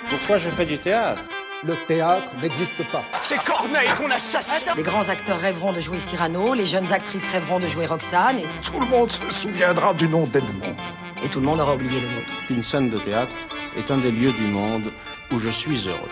Pourquoi je fais du théâtre ? Le théâtre n'existe pas. C'est Corneille qu'on assassine. Les grands acteurs rêveront de jouer Cyrano, les jeunes actrices rêveront de jouer Roxane, et Tout le monde se souviendra du nom d'Edmond. tout le monde aura oublié le nôtre. Une scène de théâtre est un des lieux du monde où je suis heureux.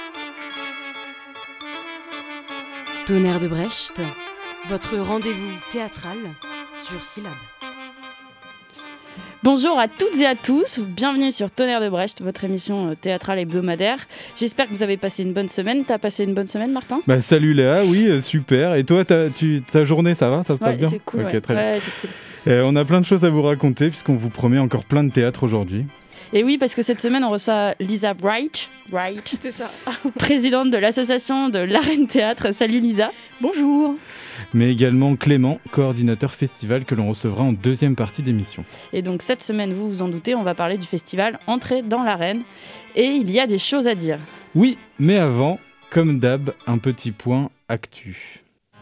Tonnerre de Brecht, votre rendez-vous théâtral sur Syllab. Bonjour à toutes et à tous, bienvenue sur Tonnerre de Brecht, votre émission théâtrale hebdomadaire. J'espère que vous avez passé une bonne semaine. T'as passé une bonne semaine, Martin ? Salut Léa, oui, super. Et toi, ta journée, ça va ? Ça se passe bien ? C'est cool, Ok, très bien. Ouais, c'est cool. On a plein de choses à vous raconter puisqu'on vous promet encore plein de théâtre aujourd'hui. Et oui, parce que cette semaine, on reçoit Lisa Wright, c'est ça. présidente de l'association de l'Arène Théâtre. Salut Lisa. Bonjour. Mais également Clément, coordinateur festival que l'on recevra en deuxième partie d'émission. Et donc cette semaine, vous vous en doutez, on va parler du festival Entrée dans l'Arène. Et il y a des choses à dire. Oui, mais avant, comme d'hab, un petit point actu.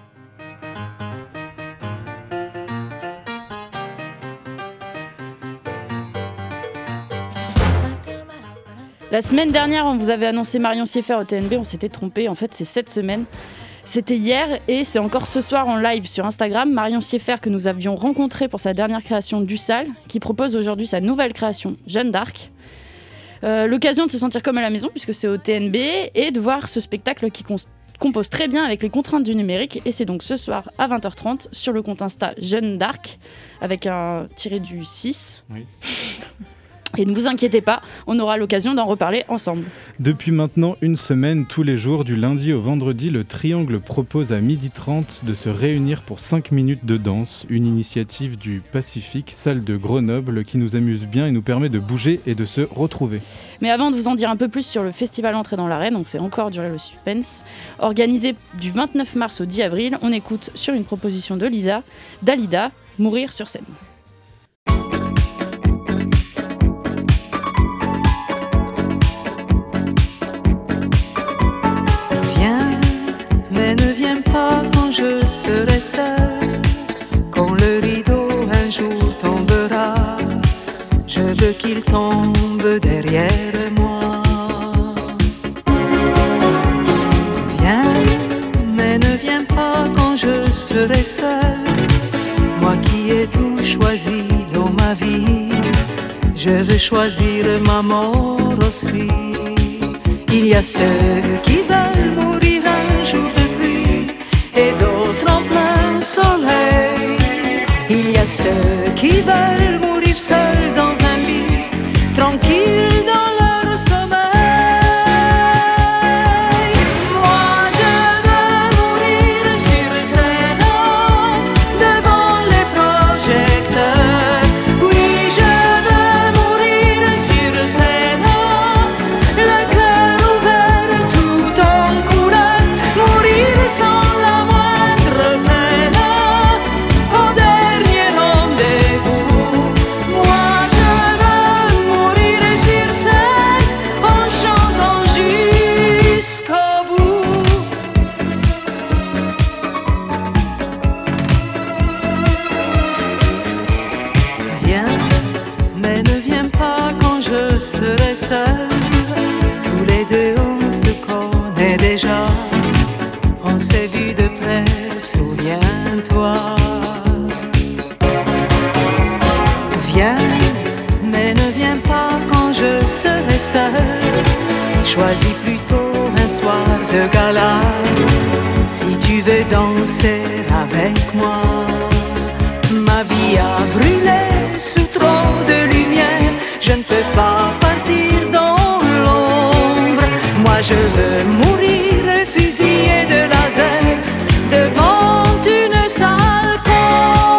La semaine dernière, on vous avait annoncé Marion Sieffert au TNB, on s'était trompé, en fait c'est cette semaine. C'était hier et c'est encore ce soir en live sur Instagram. Marion Sieffert que nous avions rencontrée pour sa dernière création du Salle, qui propose aujourd'hui sa nouvelle création, Jeanne d'Arc. L'occasion de se sentir comme à la maison puisque c'est au TNB et de voir ce spectacle qui compose très bien avec les contraintes du numérique. Et c'est donc ce soir à 20h30 sur le compte Insta Jeanne d'Arc avec un tiré du 6. Oui. Et ne vous inquiétez pas, on aura l'occasion d'en reparler ensemble. Depuis maintenant une semaine, tous les jours, du lundi au vendredi, le Triangle propose à 12h30 de se réunir pour 5 minutes de danse, une initiative du Pacifique, salle de Grenoble, qui nous amuse bien et nous permet de bouger et de se retrouver. Mais avant de vous en dire un peu plus sur le festival Entrée dans l'Arène, on fait encore durer le suspense. Organisé du 29 mars au 10 avril, on écoute sur une proposition de Lisa, Dalida, Mourir sur scène. Je serai seule quand le rideau un jour tombera. Je veux qu'il tombe derrière moi. Viens, mais ne viens pas quand je serai seule. Moi qui ai tout choisi dans ma vie, je veux choisir ma mort aussi. Il y a ceux qui veulent mourir un jour de pluie et d'autres en plein soleil. Il y a ceux qui veulent mourir seuls dans un lit, tranquilles dans leur sommeil. Moi je veux mourir sur scène, devant les projecteurs. Oui, je veux mourir sur scène, le cœur ouvert tout en couleur. Mourir sans seul, tous les deux on se connaît déjà, on s'est vu de près, souviens-toi. Viens, mais ne viens pas quand je serai seul, choisis plutôt un soir de gala, si tu veux danser avec moi. Ma vie a brûlé sous trop de lumière, je ne peux pas partir dans l'ombre. Moi je veux mourir fusillé de laser devant une salle comble.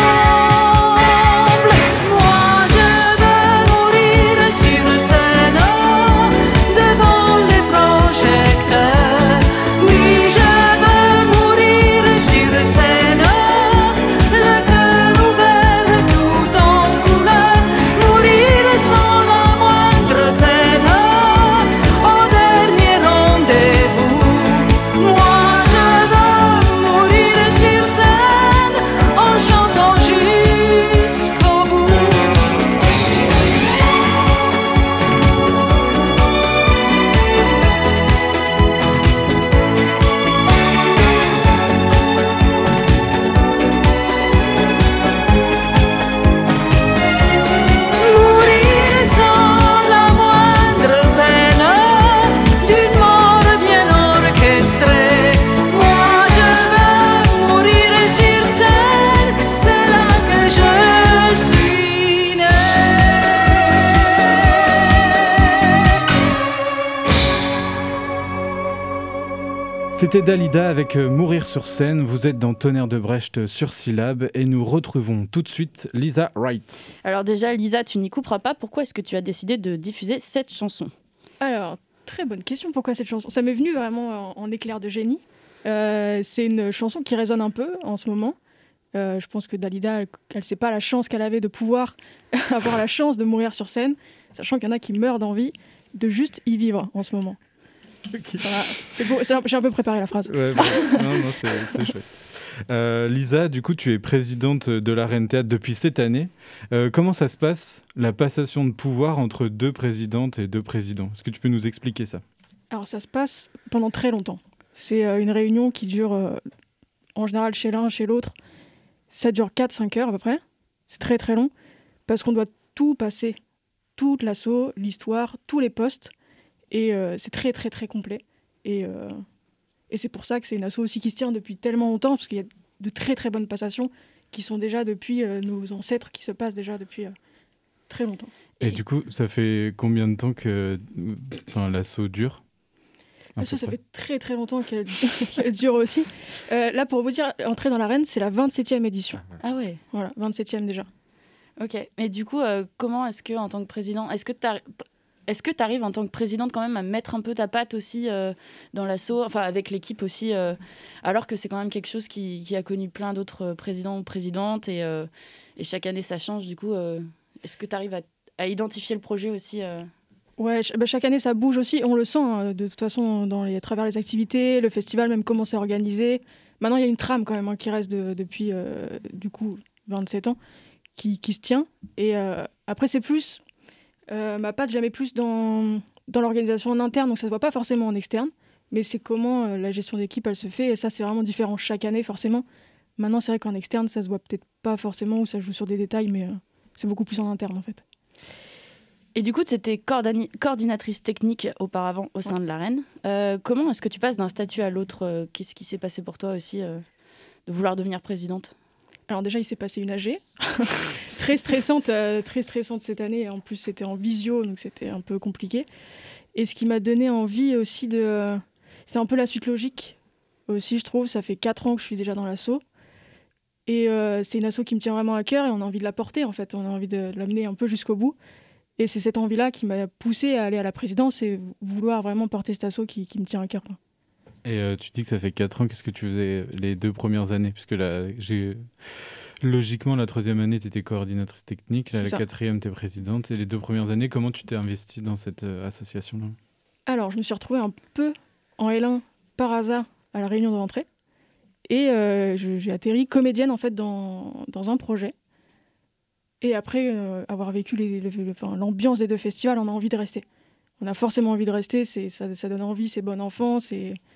Moi je veux mourir sur scène devant les projecteurs. Oui, je veux mourir sur scène, le cœur ouvert tout en couleur. Mourir sans la moindre peine, au dernier rendez-vous. C'était Dalida avec Mourir sur scène. Vous êtes dans Tonnerre de Brecht sur Syllab et nous retrouvons tout de suite Lisa Wright. Alors déjà, Lisa, tu n'y couperas pas. Pourquoi est-ce que tu as décidé de diffuser cette chanson ? Alors, très bonne question. Pourquoi cette chanson ? Ça m'est venu vraiment en éclair de génie. C'est une chanson qui résonne un peu en ce moment. Je pense que Dalida, elle ne sait pas la chance qu'elle avait de pouvoir avoir la chance de mourir sur scène, sachant qu'il y en a qui meurent d'envie de juste y vivre en ce moment. Voilà, c'est beau, j'ai un peu préparé la phrase. Ouais, non, c'est chouette. Lisa, du coup, tu es présidente de l'Arène Théâtre depuis cette année. Comment ça se passe, la passation de pouvoir entre deux présidentes et deux présidents ? Est-ce que tu peux nous expliquer ça ? Alors, ça se passe pendant très longtemps. C'est une réunion qui dure, en général, chez l'un, chez l'autre. Ça dure 4-5 heures à peu près. C'est très très long, parce qu'on doit tout passer. Toute l'asso, l'histoire, tous les postes. Et c'est très très très complet. Et c'est pour ça que c'est une asso aussi qui se tient depuis tellement longtemps, parce qu'il y a de très très bonnes passations qui sont déjà depuis nos ancêtres, qui se passent déjà depuis très longtemps. Et du coup, ça fait combien de temps que l'asso dure ? L'asso, ça fait très très longtemps qu'elle dure aussi. Là, pour vous dire, entrer dans l'arène, c'est la 27e édition. Ah ouais. Voilà, 27e déjà. Ok. Mais du coup, comment est-ce que, en tant que président, est-ce que tu arrives en tant que présidente quand même à mettre un peu ta patte aussi dans l'asso, enfin avec l'équipe aussi, alors que c'est quand même quelque chose qui a connu plein d'autres présidents ou présidentes et chaque année ça change. Du coup, est-ce que tu arrives à identifier le projet aussi Ouais, chaque année ça bouge aussi, on le sent de toute façon à travers les activités, le festival, même comment c'est organisé. Maintenant il y a une trame quand même qui reste depuis du coup 27 ans qui se tient. Et après c'est plus... ma patte, je la mets plus dans l'organisation en interne, donc ça se voit pas forcément en externe, mais c'est comment la gestion d'équipe elle se fait, et ça c'est vraiment différent chaque année forcément. Maintenant c'est vrai qu'en externe ça se voit peut-être pas forcément, ou ça joue sur des détails, mais c'est beaucoup plus en interne en fait. Et du coup tu étais coordinatrice technique auparavant au sein de l'Arène. Comment est-ce que tu passes d'un statut à l'autre Qu'est-ce qui s'est passé pour toi aussi de vouloir devenir présidente ? Alors déjà, il s'est passé une AG, très stressante cette année. En plus, c'était en visio, donc c'était un peu compliqué. Et ce qui m'a donné envie aussi c'est un peu la suite logique aussi, je trouve. Ça fait 4 ans que je suis déjà dans l'asso. Et c'est une asso qui me tient vraiment à cœur et on a envie de la porter, en fait. On a envie de l'amener un peu jusqu'au bout. Et c'est cette envie-là qui m'a poussée à aller à la présidence et vouloir vraiment porter cette asso qui me tient à cœur, quoi. Et tu dis que ça fait 4 ans, qu'est-ce que tu faisais les 2 premières années ? Puisque logiquement, la 3e année, tu étais coordinatrice technique, là, la 4e, tu es présidente. Et les 2 premières années, comment tu t'es investie dans cette association-là ? Alors, je me suis retrouvée un peu en L1 par hasard à la réunion de rentrée. Et j'ai atterri comédienne, en fait, dans un projet. Et après avoir vécu l'ambiance des 2 festivals, on a envie de rester. On a forcément envie de rester, ça donne envie, c'est bonne enfance.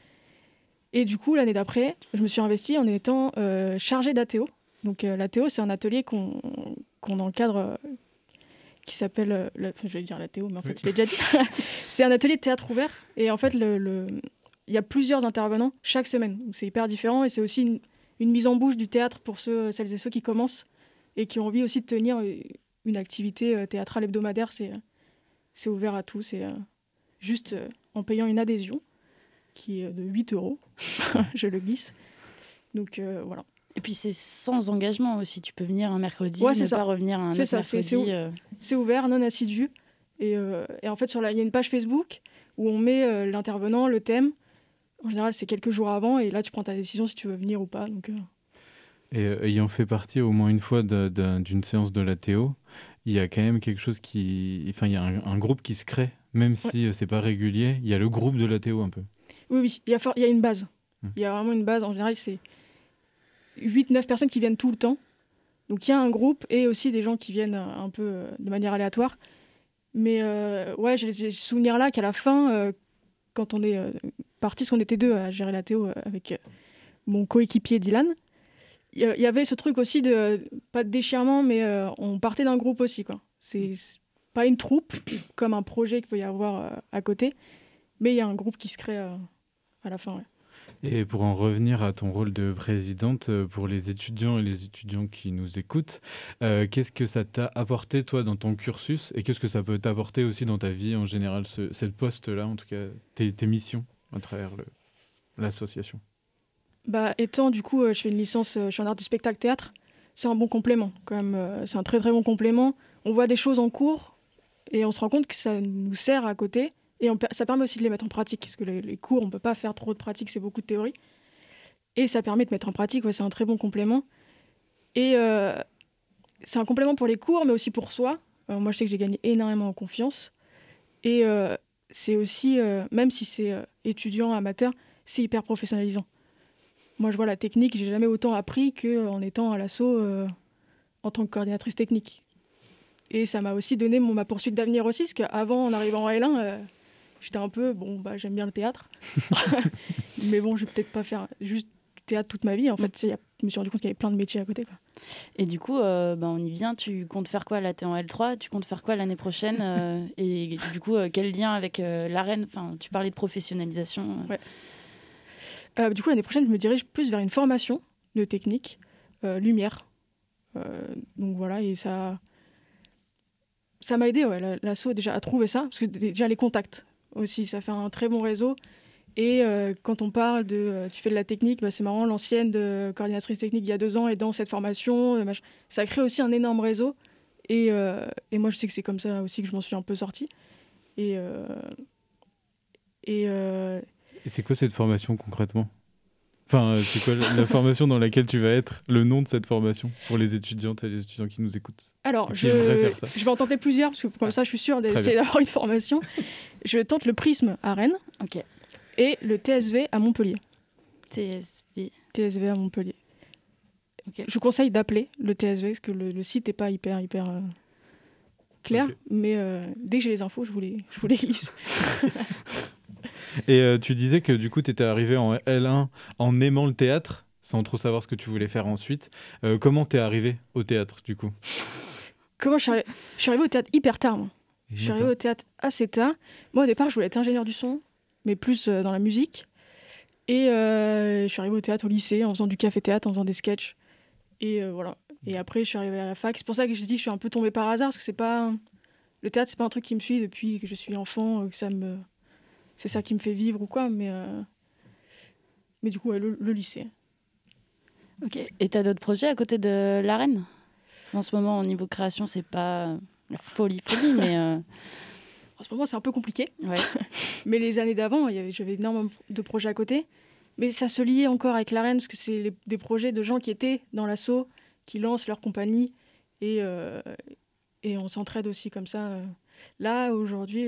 Et du coup, l'année d'après, je me suis investie en étant chargée d'ATO. Donc l'ATO, c'est un atelier qu'on encadre qui s'appelle... je vais dire l'ATO, mais en fait, je l'ai déjà dit. C'est un atelier de théâtre ouvert. Et en fait, il y a plusieurs intervenants chaque semaine. Donc c'est hyper différent. Et c'est aussi une mise en bouche du théâtre pour celles et ceux qui commencent et qui ont envie aussi de tenir une activité théâtrale hebdomadaire. C'est ouvert à tous. C'est juste en payant une adhésion qui est de 8 €, je le glisse. Donc voilà. Et puis c'est sans engagement aussi, tu peux venir un mercredi, pas revenir un autre mercredi. C'est ouvert, non assidu. Et en fait, il y a une page Facebook où on met l'intervenant, le thème. En général, c'est quelques jours avant, et là, tu prends ta décision si tu veux venir ou pas. Donc, Et ayant fait partie au moins une fois d'une séance de l'ATO, il y a quand même quelque chose il y a un groupe qui se crée, même si c'est pas régulier. Il y a le groupe de l'ATO un peu. Oui, il y a une base. Il y a vraiment une base. En général, c'est 8-9 personnes qui viennent tout le temps. Donc, il y a un groupe et aussi des gens qui viennent un peu de manière aléatoire. Mais j'ai ce souvenir-là qu'à la fin, quand on est partis, parce qu'on était 2 à gérer l'ATO avec mon coéquipier Dylan, il y avait ce truc aussi pas de déchirement, mais on partait d'un groupe aussi, quoi. C'est pas une troupe, comme un projet qu'il peut y avoir à côté, mais il y a un groupe qui se crée à la fin. Ouais. Et pour en revenir à ton rôle de présidente, pour les étudiants et les étudiants qui nous écoutent, qu'est-ce que ça t'a apporté, toi, dans ton cursus, et qu'est-ce que ça peut t'apporter aussi dans ta vie en général, cette poste-là, en tout cas, tes missions à travers le... l'association? Étant du coup, je fais une licence, je suis en art du spectacle théâtre, c'est un bon complément quand même. C'est un très très bon complément. On voit des choses en cours et on se rend compte que ça nous sert à côté. Et ça permet aussi de les mettre en pratique, parce que les cours, on ne peut pas faire trop de pratique, c'est beaucoup de théorie. Et ça permet de mettre en pratique, c'est un très bon complément. Et c'est un complément pour les cours, mais aussi pour soi. Moi, je sais que j'ai gagné énormément en confiance. Et c'est aussi, même si c'est étudiant, amateur, c'est hyper professionnalisant. Moi, je vois la technique, j'ai jamais autant appris qu'en étant à l'asso en tant que coordinatrice technique. Et ça m'a aussi donné ma poursuite d'avenir aussi, parce qu'avant, en arrivant en L1, j'étais un peu, j'aime bien le théâtre. Mais bon, je vais peut-être pas faire juste du théâtre toute ma vie. En fait, je me suis rendu compte qu'il y avait plein de métiers à côté, quoi. Et du coup, on y vient. Tu comptes faire quoi là? T'es en L3. Tu comptes faire quoi l'année prochaine? Et du coup, quel lien avec l'AREN? Enfin, tu parlais de professionnalisation. Ouais. Du coup, l'année prochaine, je me dirige plus vers une formation de technique, lumière. Donc voilà, et ça m'a aidé, l'asso déjà à trouver ça, parce que déjà les contacts aussi, ça fait un très bon réseau. Et quand on parle de tu fais de la technique, c'est marrant, l'ancienne de coordinatrice technique il y a 2 ans est dans cette formation, ça crée aussi un énorme réseau. Et moi je sais que c'est comme ça aussi que je m'en suis un peu sortie. Et c'est quoi cette formation concrètement? Enfin, c'est quoi la formation dans laquelle tu vas être? Le nom de cette formation pour les étudiantes et les étudiants qui nous écoutent. Alors, je vais en tenter plusieurs, parce que comme ça, je suis sûre d'essayer d'avoir une formation. Je tente le Prisme à Rennes et le TSV à Montpellier. TSV à Montpellier. Okay. Je vous conseille d'appeler le TSV, parce que le site n'est pas hyper clair, mais dès que j'ai les infos, je vous les glisse. Et tu disais que du coup, tu étais arrivé en L1 en aimant le théâtre, sans trop savoir ce que tu voulais faire ensuite. Comment t'es arrivé au théâtre, du coup? Comment je suis arrivé au théâtre hyper tard, moi. Je suis arrivé au théâtre assez tard. Moi, au départ, je voulais être ingénieur du son, mais plus dans la musique. Et je suis arrivé au théâtre au lycée, en faisant du café-théâtre, en faisant des sketchs. Et voilà. Et après, je suis arrivé à la fac. C'est pour ça que je dis que je suis un peu tombée par hasard, parce que le théâtre, c'est pas un truc qui me suit depuis que je suis enfant, que c'est ça qui me fait vivre ou quoi, mais du coup, le lycée. Ok. Et t'as d'autres projets à côté de l'AREN? En ce moment, au niveau création, c'est pas la folie, mais... En ce moment, c'est un peu compliqué. Ouais. Mais les années d'avant, j'avais énormément de projets à côté. Mais ça se liait encore avec l'AREN, parce que c'est des projets de gens qui étaient dans l'asso, qui lancent leur compagnie, et on s'entraide aussi comme ça. Là, aujourd'hui...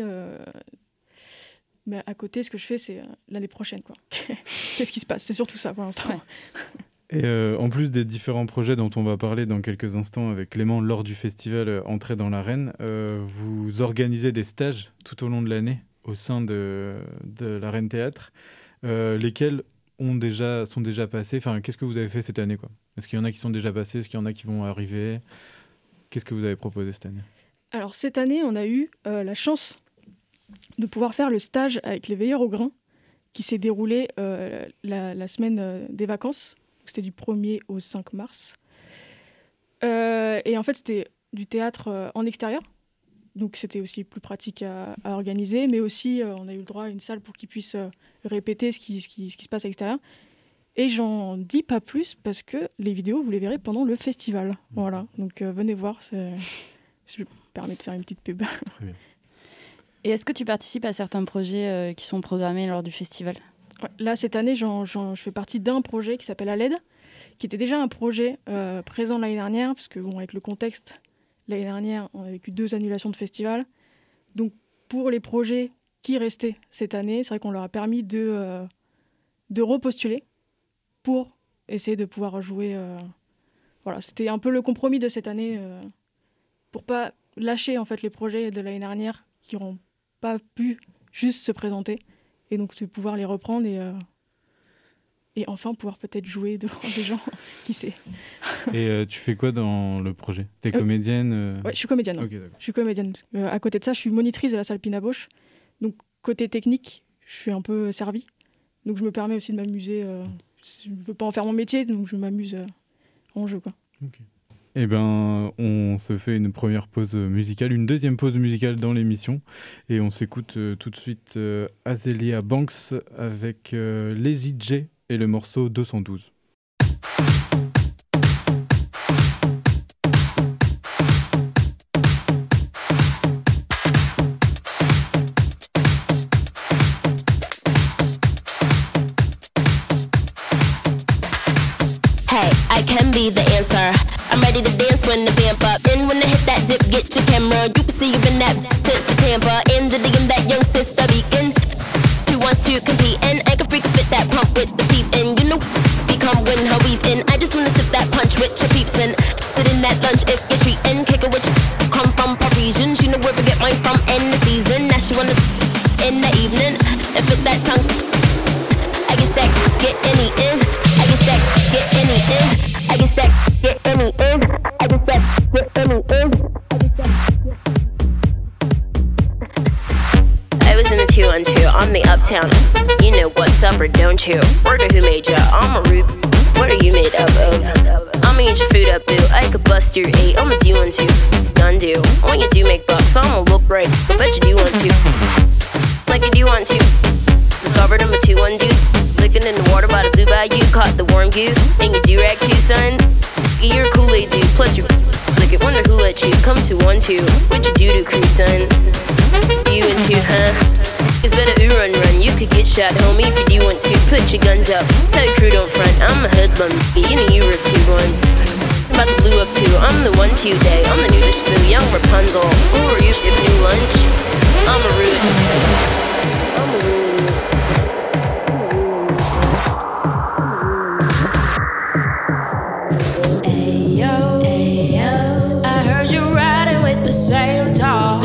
Mais à côté, ce que je fais, c'est l'année prochaine, quoi. Qu'est-ce qui se passe? C'est surtout ça pour l'instant. Ouais. Et en plus des différents projets dont on va parler dans quelques instants avec Clément lors du festival Entrée dans l'Arène, vous organisez des stages tout au long de l'année au sein de l'Arène Théâtre, lesquels sont déjà passés. Enfin, qu'est-ce que vous avez fait cette année, quoi? Est-ce qu'il y en a qui sont déjà passés? Est-ce qu'il y en a qui vont arriver? Qu'est-ce que vous avez proposé cette année? Alors, cette année, on a eu la chance de pouvoir faire le stage avec les Veilleurs au Grain, qui s'est déroulé la semaine des vacances. C'était du 1er au 5 mars. Et en fait, c'était du théâtre en extérieur. Donc, c'était aussi plus pratique à organiser. Mais aussi, on a eu le droit à une salle pour qu'ils puissent répéter ce qui se passe à l'extérieur. Et j'en dis pas plus parce que les vidéos, vous les verrez pendant le festival. Voilà. Donc, venez voir. Ça me permet de faire une petite pub. Très bien. Et est-ce que tu participes à certains projets qui sont programmés lors du festival? Ouais, là, cette année, je fais partie d'un projet qui s'appelle ALED, qui était déjà un projet présent l'année dernière, parce que avec le contexte, l'année dernière, on a vécu 2 annulations de festivals. Donc, pour les projets qui restaient cette année, c'est vrai qu'on leur a permis de repostuler pour essayer de pouvoir jouer. Voilà, c'était un peu le compromis de cette année, pour pas lâcher en fait les projets de l'année dernière qui n'auront pas pu juste se présenter, et donc de pouvoir les reprendre et enfin pouvoir peut-être jouer devant des gens, qui sait. Et tu fais quoi dans le projet? T'es comédienne? Ouais, je suis comédienne. Okay, d'accord. Je suis comédienne. À côté de ça, je suis monitrice de la salle Pinaboche. Donc côté technique, je suis un peu servie. Donc je me permets aussi de m'amuser. Je ne veux pas en faire mon métier, donc je m'amuse en jeu, quoi. Okay. Eh ben, on se fait une première pause musicale, une deuxième pause musicale dans l'émission, et on s'écoute tout de suite Azealia Banks avec Lazy J et le morceau 212. Hey, I can be the answer. I'm ready to dance when the vamp up. And when I hit that dip, get your camera. You can see you in that tits the Tampa. In the DM, that young sister beacon. Who wants to compete and I can freak fit that pump with the peep in. You know, become when her weave in. I just wanna sip that punch with your peeps in. Sit in that lunch if you're treating. Kick it with you. Come from Parisian. She know where to get mine from in the season. Now she wanna in the evening and fit that tongue. I guess that get any in. I guess that get any in. I guess that get any in. I guess that get any in. I was in the 212 on the uptown. You know what's up or don't you? Word of who made ya? I'm a rude. What are you made up of? I'ma eat your food up, boo. I could bust your 8. I'ma do 1, 2. Done do. When you do make bucks, I'ma look right. Bet you do 1, 2. Like you do 1, 2. Discovered I'm a 2-1 deuce. Licking in the water by the blue bayou. Caught the warm goose. And you do-rag too, son. You're a Kool-Aid dude. Plus you're like it. Wonder who let you come to 1, 2. What you do to crew, son? You and 2, huh? It's better ooh run. You could get shot, homie, if you do want to. Put your guns up. Tell your crew don't front. I'm a hoodlum. You know you were 2 ones. I'm about to blue up too. I'm the 1 2 day. I'm the newest boo. Young Rapunzel. Who are you? If new lunch. I'm a rude. I'm a rude. Same tall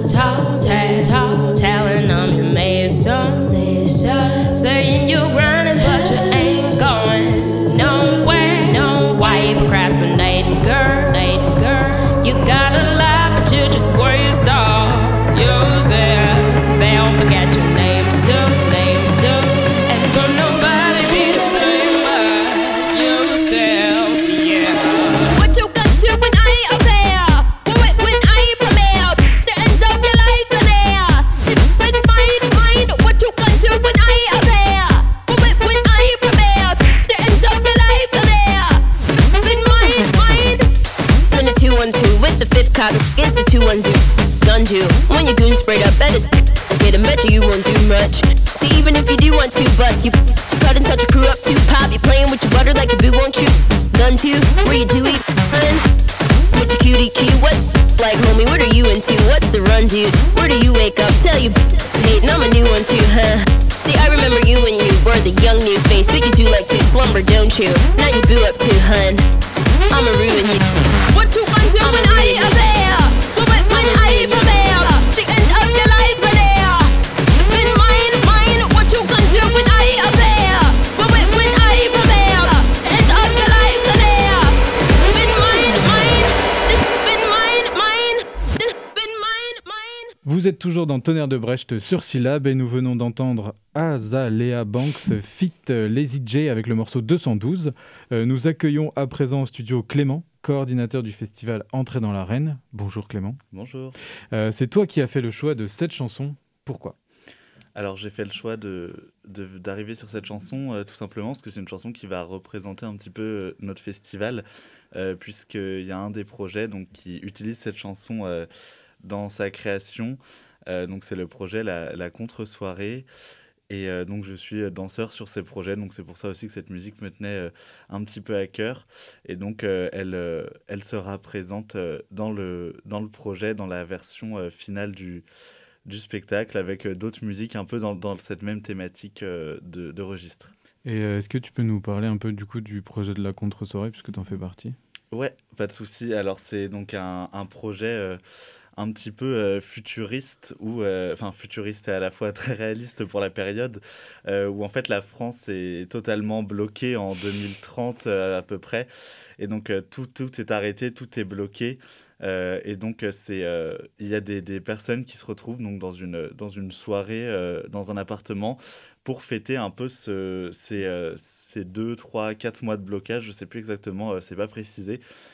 talent, I'm your mason. Saying you're grinding, but you ain't going nowhere. No, why you procrastinate, girl? You got a lot, but you just waste all yourself. They'll forget your name soon. And will nobody be to blame but yourself, yeah. What you got to when I ain't up there? When I ain't prepared, the end of your life in there. When mind, what you got to when I ain't up there? When I ain't prepared, the end of your life in there. When mind. When the 212 with the 5th card is the 210. Done you. When your goon sprayed up, that is get a bet you won't do much. See, even if you do want to bust, you cut and touch your crew up too. Pop, you playing with your butter like a boo, won't you? Done too. Where you do eat, hun? With your cutie cue, what? Like, homie, what are you into? What's the run, dude? Where do you wake up? Tell you hating, I'm a new one too, huh? See, I remember you when you were the young new face, but you do like to slumber, don't you? Now you boo up too, hun. I'ma ruin you. What you want to when I ain't there? When I ain't prepared, the end of your life in there. When mine, what you gonna do when I ain't there? When I ain't prepared, the end of your life in there. When mine. Vous êtes toujours dans Tonnerre de Brecht sur Syllab et nous venons d'entendre Azealia Banks feat Lazy J avec le morceau 212. Nous accueillons à présent au studio Clément, coordinateur du festival Entrée dans l'arène. Bonjour Clément. Bonjour. C'est toi qui as fait le choix de cette chanson. Pourquoi ? Alors j'ai fait le choix d'arriver sur cette chanson tout simplement parce que c'est une chanson qui va représenter un petit peu notre festival puisqu'il y a un des projets donc, qui utilise cette chanson dans sa création. Donc c'est le projet La Contre-Soirée. Et donc je suis danseur sur ces projets, donc c'est pour ça aussi que cette musique me tenait un petit peu à cœur. Et donc elle sera présente dans le projet, dans la version finale du spectacle, avec d'autres musiques un peu dans cette même thématique de registre. Et est-ce que tu peux nous parler un peu du coup du projet de La Contre-Soirée, puisque tu en fais partie ? Ouais, pas de souci. Alors c'est donc un projet un petit peu futuriste, futuriste et à la fois très réaliste pour la période, où en fait la France est totalement bloquée en 2030 à peu près, et donc tout est arrêté, tout est bloqué, et donc il y a des personnes qui se retrouvent donc dans une soirée dans un appartement pour fêter un peu ces 2, 3, 4 mois de blocage, je ne sais plus exactement, c'est pas précisé.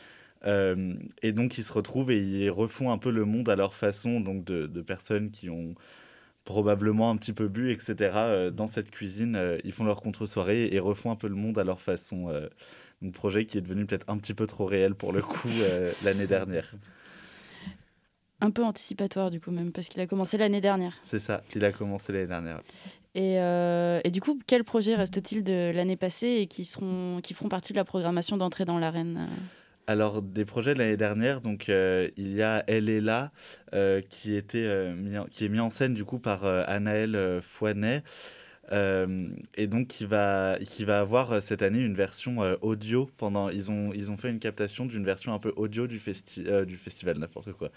Et donc, ils se retrouvent et ils refont un peu le monde à leur façon, donc de personnes qui ont probablement un petit peu bu, etc. Dans cette cuisine, ils font leur contre-soirée et refont un peu le monde à leur façon. Un projet qui est devenu peut-être un petit peu trop réel pour le coup l'année dernière. Un peu anticipatoire du coup même, parce qu'il a commencé l'année dernière. C'est ça, il a commencé l'année dernière. Et du coup, quels projets restent-ils de l'année passée et qui feront partie de la programmation d'entrée dans l'arène Alors, des projets de l'année dernière, donc il y a Elle est là, qui est mis en scène du coup par Anaëlle Fouanet, et donc qui va avoir cette année une version audio. Ils ont fait une captation d'une version un peu audio du festival, n'importe quoi,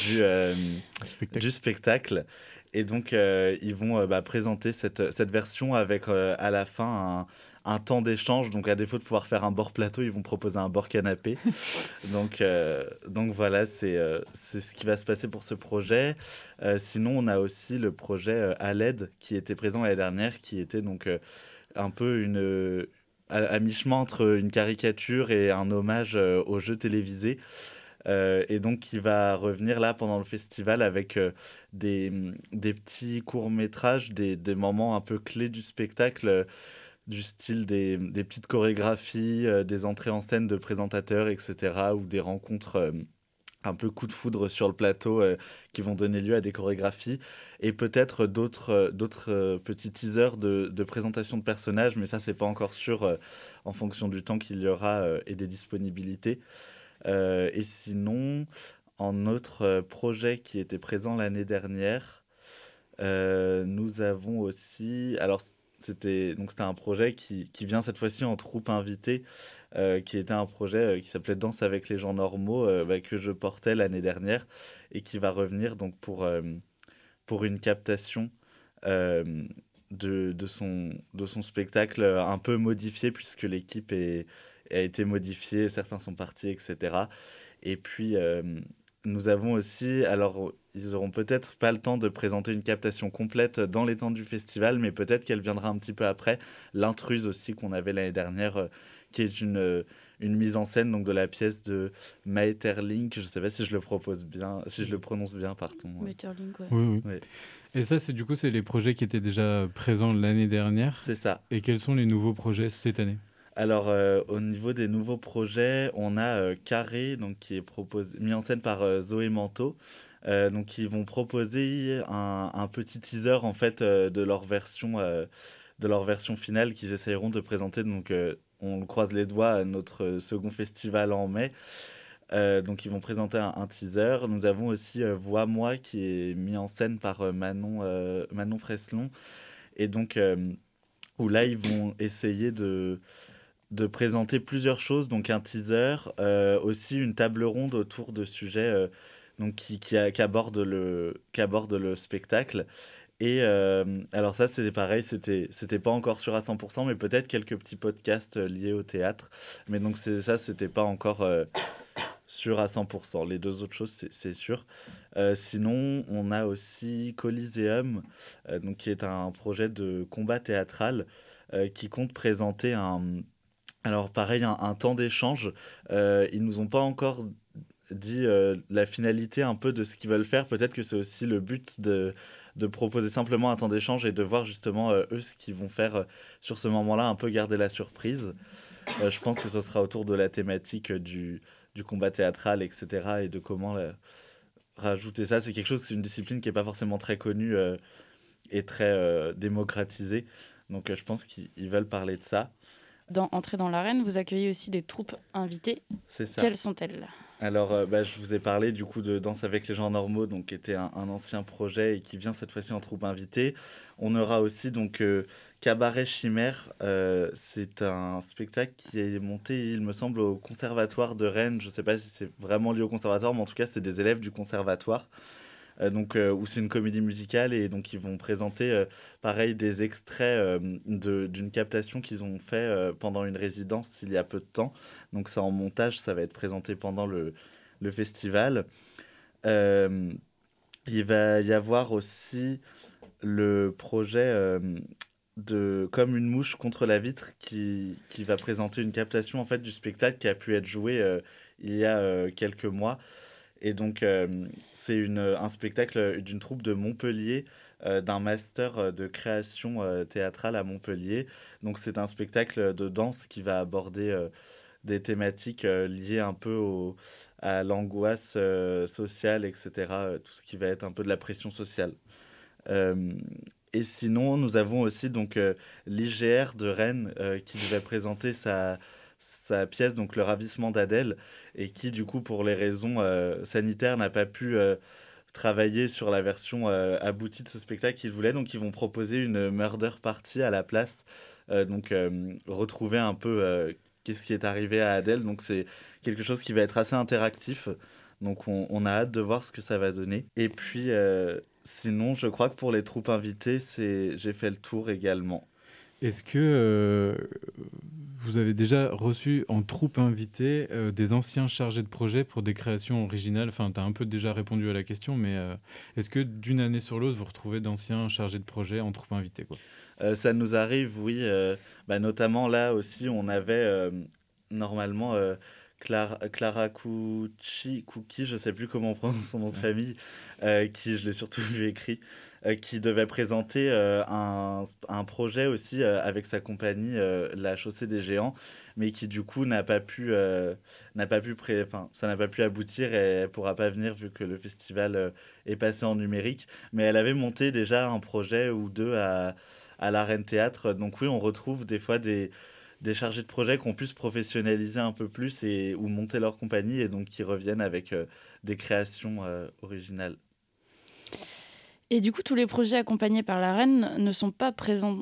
du spectacle. Et donc, ils vont présenter cette version avec à la fin un temps d'échange. Donc, à défaut de pouvoir faire un bord plateau, ils vont proposer un bord canapé. donc voilà, c'est ce qui va se passer pour ce projet. Sinon, on a aussi le projet à l'aide qui était présent l'année dernière, qui était donc un peu à mi-chemin entre une caricature et un hommage aux jeux télévisés. Et donc, qui va revenir là pendant le festival avec des petits courts-métrages, des moments un peu clés du spectacle, du style des petites chorégraphies, des entrées en scène de présentateurs, etc., ou des rencontres un peu coup de foudre sur le plateau qui vont donner lieu à des chorégraphies, et peut-être d'autres petits teasers de présentation de personnages, mais ça, c'est pas encore sûr en fonction du temps qu'il y aura et des disponibilités. Et sinon, en autre projet qui était présent l'année dernière, nous avons aussi... Alors, c'était un projet qui vient cette fois-ci en troupe invitée, qui était un projet qui s'appelait Danse avec les gens normaux, que je portais l'année dernière, et qui va revenir donc pour une captation de son spectacle un peu modifié, puisque l'équipe a été modifiée, certains sont partis, etc. Et puis, nous avons aussi, alors ils auront peut-être pas le temps de présenter une captation complète dans les temps du festival, mais peut-être qu'elle viendra un petit peu après, l'Intruse aussi qu'on avait l'année dernière, qui est une mise en scène donc de la pièce de Maeterlinck, je sais pas si je le prononce bien, pardon. Maeterlinck, ouais. Oui. Ouais. Et ça, c'est les projets qui étaient déjà présents l'année dernière. C'est ça. Et quels sont les nouveaux projets cette année ? Alors, au niveau des nouveaux projets, on a Carré, donc, qui est mis en scène par Zoé Manteau. Donc, ils vont proposer un petit teaser en fait, de leur version finale qu'ils essayeront de présenter. Donc, on croise les doigts à notre second festival en mai. Donc, ils vont présenter un teaser. Nous avons aussi Vois moi, qui est mis en scène par Manon Freslon. Et donc, où là, ils vont essayer de présenter plusieurs choses, donc un teaser, aussi une table ronde autour de sujets donc qui abordent le spectacle. Et alors ça, c'est pareil, c'était pas encore sûr à 100%, mais peut-être quelques petits podcasts liés au théâtre. Mais donc c'était pas encore sûr à 100%. Les deux autres choses, c'est sûr. Sinon, on a aussi Coliseum, donc qui est un projet de combat théâtral qui compte présenter alors pareil, un temps d'échange. Ils nous ont pas encore dit la finalité un peu de ce qu'ils veulent faire. Peut-être que c'est aussi le but de proposer simplement un temps d'échange et de voir justement eux ce qu'ils vont faire sur ce moment-là, un peu garder la surprise. Je pense que ce sera autour de la thématique du combat théâtral, etc. et de comment rajouter ça. C'est une discipline qui n'est pas forcément très connue et très démocratisée. Donc je pense qu'ils veulent parler de ça. Dans Entrée dans l'arène, vous accueillez aussi des troupes invitées. C'est ça. Quelles sont-elles ? Alors, je vous ai parlé du coup de Danse avec les gens normaux, donc qui était un ancien projet et qui vient cette fois-ci en troupe invitée. On aura aussi donc Cabaret Chimère. C'est un spectacle qui est monté, il me semble, au Conservatoire de Rennes. Je ne sais pas si c'est vraiment lié au Conservatoire, mais en tout cas, c'est des élèves du Conservatoire. Où c'est une comédie musicale, et donc ils vont présenter pareil des extraits d'une captation qu'ils ont fait pendant une résidence il y a peu de temps. Donc c'est en montage, ça va être présenté pendant le festival. Il va y avoir aussi le projet de Comme une mouche contre la vitre qui va présenter une captation en fait du spectacle qui a pu être joué il y a quelques mois. Et donc, c'est un spectacle d'une troupe de Montpellier, d'un master de création théâtrale à Montpellier. Donc, c'est un spectacle de danse qui va aborder des thématiques liées un peu à l'angoisse sociale, etc. Tout ce qui va être un peu de la pression sociale. Et sinon, nous avons aussi donc l'IGR de Rennes qui devait présenter sa pièce, donc Le Ravissement d'Adèle, et qui, du coup, pour les raisons sanitaires, n'a pas pu travailler sur la version aboutie de ce spectacle qu'ils voulaient. Donc, ils vont proposer une murder party à la place. Donc, retrouver un peu qu'est-ce qui est arrivé à Adèle. Donc, c'est quelque chose qui va être assez interactif. Donc, on a hâte de voir ce que ça va donner. Et puis, sinon, je crois que pour les troupes invitées, j'ai fait le tour également. Est-ce que vous avez déjà reçu en troupe invitée des anciens chargés de projet pour des créations originales? Enfin, tu as un peu déjà répondu à la question, mais est-ce que d'une année sur l'autre, vous retrouvez d'anciens chargés de projet en troupe invitée, quoi? Ça nous arrive, oui. Notamment là aussi, on avait normalement Clara Cookie, je ne sais plus comment on prononce son nom de famille, qui, je l'ai surtout vu écrit, qui devait présenter un projet aussi avec sa compagnie, La Chaussée des Géants, mais qui du coup ça n'a pas pu aboutir et elle ne pourra pas venir vu que le festival est passé en numérique. Mais elle avait monté déjà un projet ou deux à l'Arène Théâtre. Donc oui, on retrouve des fois des chargés de projet qui ont pu se professionnaliser un peu plus ou monter leur compagnie et donc qui reviennent avec des créations originales. Et du coup, tous les projets accompagnés par l'Arène ne sont pas présents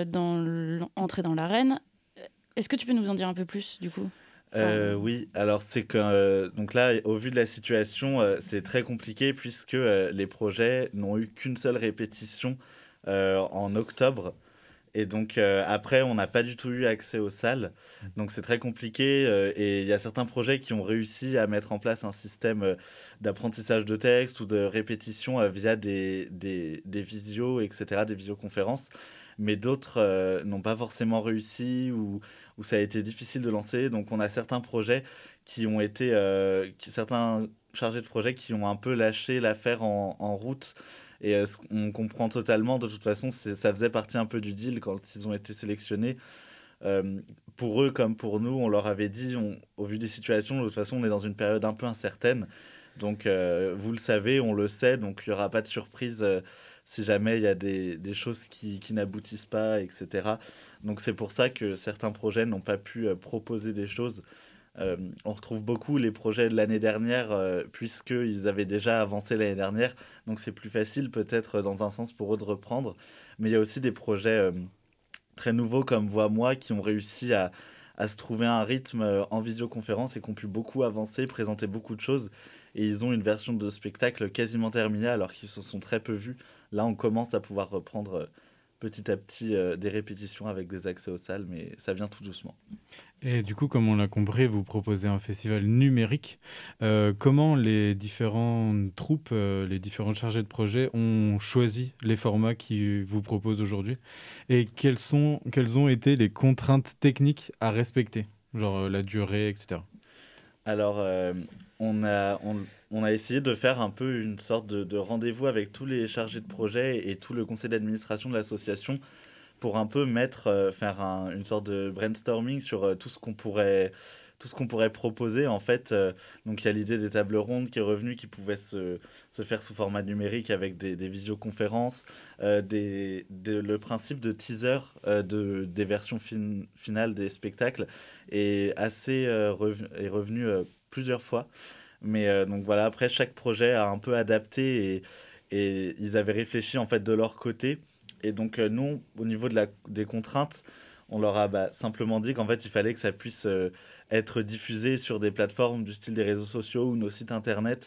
entrés dans l'Arène. Est-ce que tu peux nous en dire un peu plus, du coup? Oui, alors c'est que donc là, au vu de la situation, c'est très compliqué puisque les projets n'ont eu qu'une seule répétition en octobre. Et donc, après, on n'a pas du tout eu accès aux salles. Donc, c'est très compliqué. Et il y a certains projets qui ont réussi à mettre en place un système d'apprentissage de texte ou de répétition via des visios, etc., des visioconférences. Mais d'autres n'ont pas forcément réussi ou ça a été difficile de lancer. Donc, on a certains projets qui ont été... certains chargés de projet qui ont un peu lâché l'affaire en route. Et on comprend totalement, de toute façon, ça faisait partie un peu du deal quand ils ont été sélectionnés. Pour eux comme pour nous, on leur avait dit, au vu des situations, de toute façon, on est dans une période un peu incertaine. Donc, vous le savez, on le sait, donc il n'y aura pas de surprise si jamais il y a des choses qui n'aboutissent pas, etc. Donc, c'est pour ça que certains projets n'ont pas pu proposer des choses. On retrouve beaucoup les projets de l'année dernière puisqu'ils avaient déjà avancé l'année dernière, donc c'est plus facile peut-être dans un sens pour eux de reprendre, mais il y a aussi des projets très nouveaux comme Vois-moi qui ont réussi à se trouver un rythme en visioconférence et qui ont pu beaucoup avancer, présenter beaucoup de choses, et ils ont une version de spectacle quasiment terminée alors qu'ils se sont très peu vus. Là on commence à pouvoir reprendre petit à petit des répétitions avec des accès aux salles, mais ça vient tout doucement. Et du coup, comme on l'a compris, vous proposez un festival numérique. Comment les différentes troupes, les différents chargés de projet ont choisi les formats qu'ils vous proposent aujourd'hui? Et quelles ont été les contraintes techniques à respecter, genre la durée, etc. Alors, on a essayé de faire un peu une sorte de rendez-vous avec tous les chargés de projet et tout le conseil d'administration de l'association pour un peu faire une sorte de brainstorming sur tout ce qu'on pourrait proposer en fait. Donc il y a l'idée des tables rondes qui est revenue, qui pouvaient se faire sous format numérique avec des visioconférences, le principe de teaser des versions finales des spectacles est revenu plusieurs fois. Mais donc voilà, après chaque projet a un peu adapté et ils avaient réfléchi en fait de leur côté. Et donc nous, au niveau des contraintes, on leur a simplement dit qu'en fait il fallait que ça puisse être diffusé sur des plateformes du style des réseaux sociaux ou nos sites internet.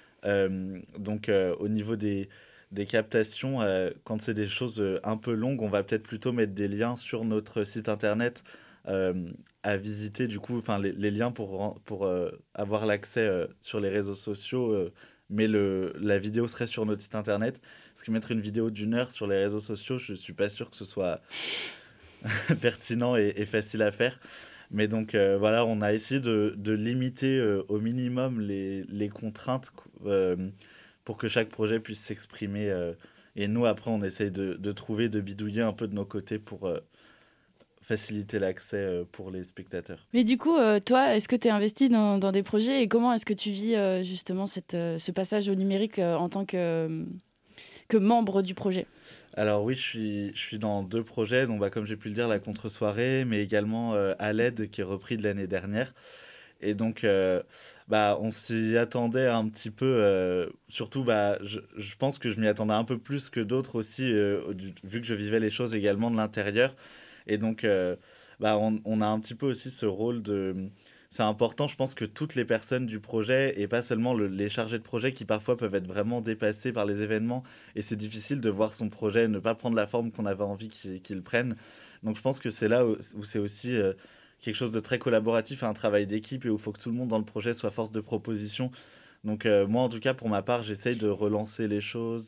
Donc au niveau des captations, quand c'est des choses un peu longues, on va peut-être plutôt mettre des liens sur notre site internet à visiter, du coup, les liens pour avoir l'accès sur les réseaux sociaux, mais la vidéo serait sur notre site internet. Parce que mettre une vidéo d'1 heure sur les réseaux sociaux, je ne suis pas sûr que ce soit pertinent et facile à faire. Mais donc voilà, on a essayé de limiter au minimum les contraintes pour que chaque projet puisse s'exprimer. Et nous, après, on essaye de trouver, de bidouiller un peu de nos côtés pour faciliter l'accès pour les spectateurs. Mais du coup, toi, est-ce que tu es investi dans des projets et comment est-ce que tu vis justement ce passage au numérique en tant que membre du projet ? Alors oui, je suis dans 2 projets, donc comme j'ai pu le dire, la contre-soirée, mais également à l'aide qui est repris de l'année dernière. Et donc, on s'y attendait un petit peu. Surtout, je pense que je m'y attendais un peu plus que d'autres aussi, vu que je vivais les choses également de l'intérieur. Et donc, on a un petit peu aussi ce rôle de... C'est important, je pense, que toutes les personnes du projet, et pas seulement les chargés de projet qui parfois peuvent être vraiment dépassés par les événements, et c'est difficile de voir son projet ne pas prendre la forme qu'on avait envie qu'il prenne. Donc je pense que c'est là où c'est aussi quelque chose de très collaboratif, un travail d'équipe, et où il faut que tout le monde dans le projet soit force de proposition. Donc moi, en tout cas, pour ma part, j'essaye de relancer les choses,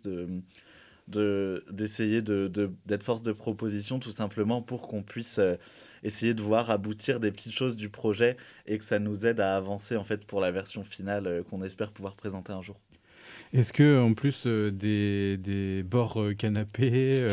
d'essayer d'être force de proposition, tout simplement pour qu'on puisse... essayer de voir aboutir des petites choses du projet et que ça nous aide à avancer en fait pour la version finale qu'on espère pouvoir présenter un jour. Est-ce que en plus des bords canapés,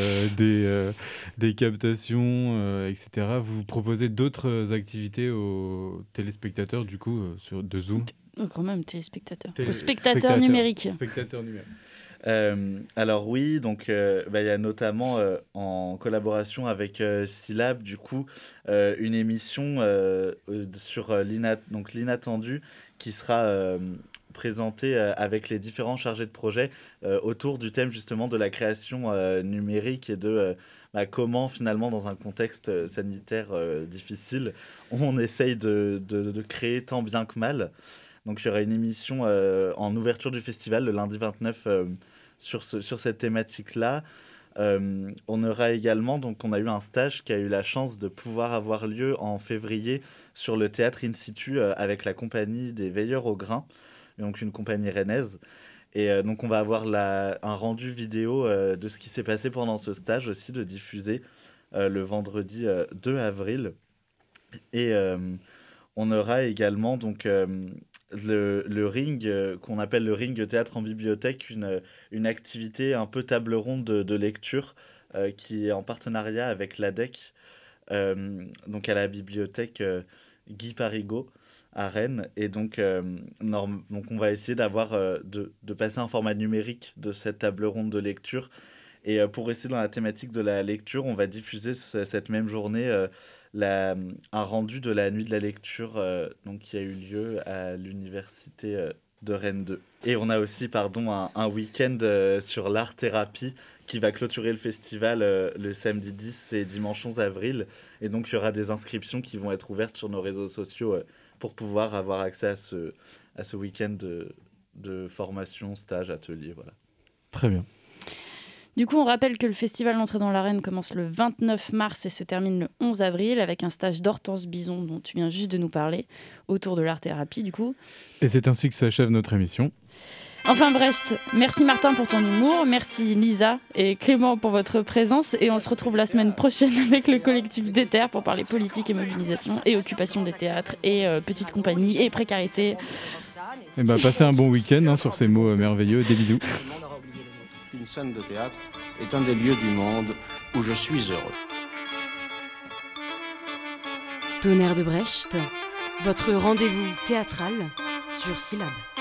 des captations, etc., vous proposez d'autres activités aux téléspectateurs du coup de Zoom ? Quand même, téléspectateurs. Spectateurs numériques. Spectateurs numériques. Alors oui, donc y a notamment en collaboration avec Syllab, du coup, une émission sur l'inattendu qui sera présentée avec les différents chargés de projet autour du thème justement de la création numérique et de comment finalement dans un contexte sanitaire difficile, on essaye de créer tant bien que mal. Donc il y aura une émission en ouverture du festival le lundi 29 sur cette thématique-là. On aura également, donc on a eu un stage qui a eu la chance de pouvoir avoir lieu en février sur le théâtre In Situ avec la compagnie des Veilleurs au Grain, donc une compagnie rennaise. Et donc on va avoir un rendu vidéo de ce qui s'est passé pendant ce stage aussi, de diffuser le vendredi 2 avril. Et on aura également donc... le ring qu'on appelle le ring théâtre en bibliothèque, une activité un peu table ronde de lecture qui est en partenariat avec l'ADEC, donc à la bibliothèque Guy Parigot à Rennes. Et donc on va essayer de passer un format numérique de cette table ronde de lecture. Et pour rester dans la thématique de la lecture, on va diffuser cette même journée un rendu de la nuit de la lecture qui a eu lieu à l'université de Rennes 2. Et on a aussi un week-end sur l'art-thérapie qui va clôturer le festival le samedi 10 et dimanche 11 avril. Et donc il y aura des inscriptions qui vont être ouvertes sur nos réseaux sociaux pour pouvoir avoir accès à ce week-end de formation, stage, atelier. Voilà. Très bien. Du coup, on rappelle que le festival L'Entrée dans l'arène commence le 29 mars et se termine le 11 avril avec un stage d'Hortense Bison dont tu viens juste de nous parler, autour de l'art-thérapie du coup. Et c'est ainsi que s'achève notre émission. Enfin Brest, merci Martin pour ton humour, merci Lisa et Clément pour votre présence et on se retrouve la semaine prochaine avec le collectif Déter pour parler politique et mobilisation et occupation des théâtres et petites compagnies et précarité. Et passez un bon week-end sur ces mots merveilleux, des bisous. Une scène de théâtre est un des lieux du monde où je suis heureux. Tonnerre de Brest, votre rendez-vous théâtral sur Syllab.